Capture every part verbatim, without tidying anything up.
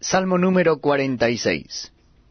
Salmo número cuarenta y seis.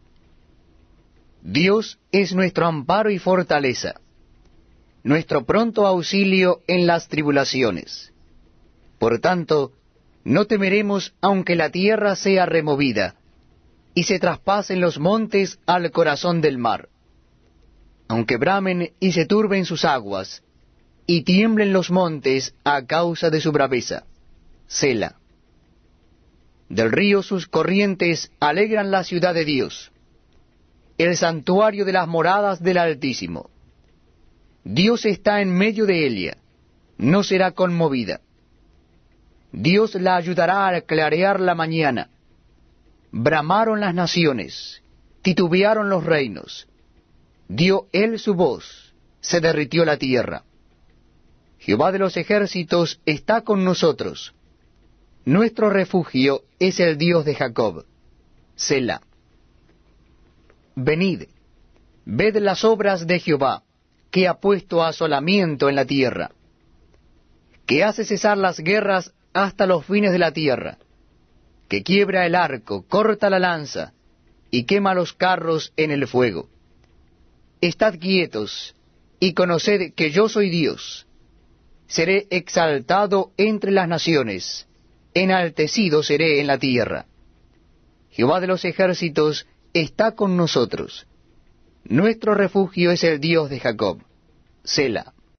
Dios es nuestro amparo y fortaleza, nuestro pronto auxilio en las tribulaciones. Por tanto, no temeremos aunque la tierra sea removida, y se traspasen los montes al corazón del mar. Aunque bramen y se turben sus aguas, y tiemblen los montes a causa de su braveza. Sela. Del río sus corrientes alegran la ciudad de Dios, el santuario de las moradas del Altísimo. Dios está en medio de ella, no será conmovida. Dios la ayudará a clarear la mañana. Bramaron las naciones, titubearon los reinos. Dio él su voz, se derritió la tierra. Jehová de los ejércitos está con nosotros. Nuestro refugio es el Dios de Jacob. Sela. Venid, ved las obras de Jehová, que ha puesto asolamiento en la tierra, que hace cesar las guerras hasta los fines de la tierra, que quiebra el arco, corta la lanza, y quema los carros en el fuego. Estad quietos, y conoced que yo soy Dios. Seré exaltado entre las naciones, enaltecido seré en la tierra. Jehová de los ejércitos está con nosotros. Nuestro refugio es el Dios de Jacob. Sela.